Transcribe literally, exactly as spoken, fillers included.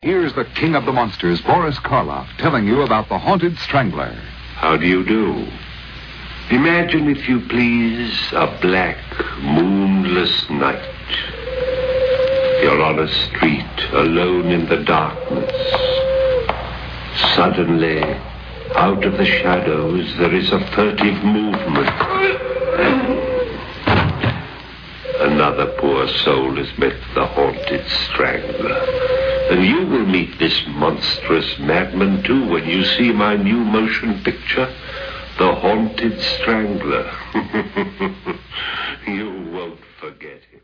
Here's the king of the monsters, Boris Karloff, telling you about the Haunted Strangler. How do you do? Imagine, if you please, a black, moonless night. You're on a street, alone in the darkness. Suddenly, out of the shadows, there is a furtive movement. Another poor soul has met the Haunted Strangler. And you will meet this monstrous madman, too, when you see my new motion picture, The Haunted Strangler. You won't forget him.